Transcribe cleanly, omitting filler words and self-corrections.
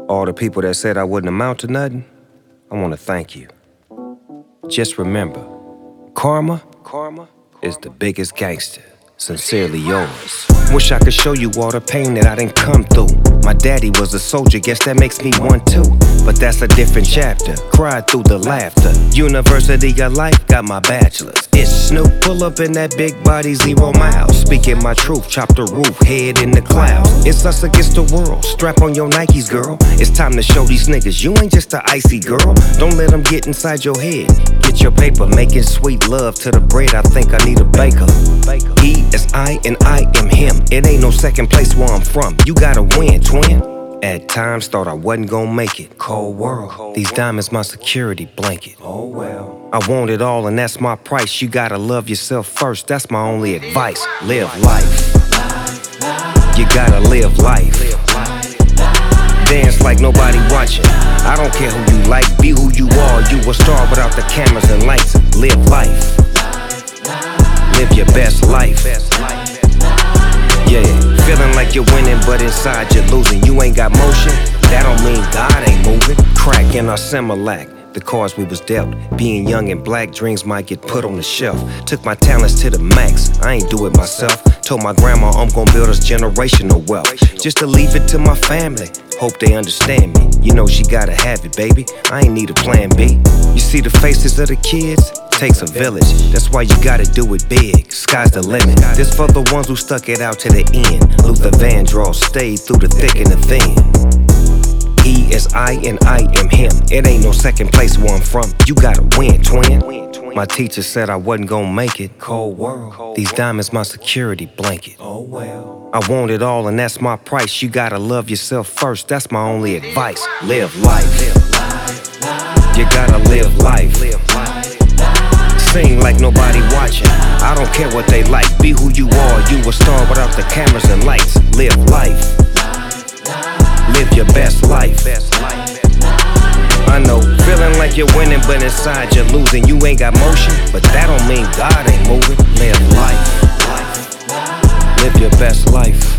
All the people that said I wouldn't amount to nothing, I want to thank you. Just remember, karma is the biggest gangster. Sincerely yours. Wish I could show you all the pain that I didn't come through. My daddy was a soldier, guess that makes me one too. But that's a different chapter, cried through the laughter. University of life, got my bachelor's. It's Snoop, pull up in that big body, 0 miles. Speaking my truth, chop the roof, head in the clouds. It's us against the world, strap on your Nikes, girl. It's time to show these niggas, you ain't just a icy girl. Don't let them get inside your head. Get your paper, making sweet love to the bread, I think I need a baker. He is I and I am him. It ain't no second place where I'm from. You gotta win, twin. At times thought I wasn't gonna make it. Cold world. These diamonds my security blanket. Oh well. I want it all and that's my price. You gotta love yourself first. That's my only advice. Live life. You gotta live life. Dance like nobody watching. I don't care who you like. Be who you are. You a star without the cameras and lights. Live life. Live your best life. Yeah, feeling like you're winning, but inside you're losing. You ain't got motion, that don't mean God ain't moving. Crack in our Similac, the cards we was dealt. Being young and black, dreams might get put on the shelf. Took my talents to the max, I ain't do it myself. Told my grandma I'm gon' build us generational wealth. Just to leave it to my family, hope they understand me. You know she gotta have it, baby, I ain't need a plan B. You see the faces of the kids? Takes a village, that's why you gotta do it big. Sky's the limit. This for the ones who stuck it out to the end. Luther Vandross stayed through the thick and the thin. He is I and I am him. It ain't no second place where I'm from. You gotta win, twin. My teacher said I wasn't gonna make it. Cold world. These diamonds my security blanket. Oh well. I want it all and that's my price. You gotta love yourself first. That's my only advice. Live life. You gotta live life. Sing like nobody watching. I don't care what they like. Be who you are. You a star without the cameras and lights. Live life. Live your best life. I know, feeling like you're winning, but inside you're losing. You ain't got motion, but that don't mean God ain't moving. Live life. Live your best life.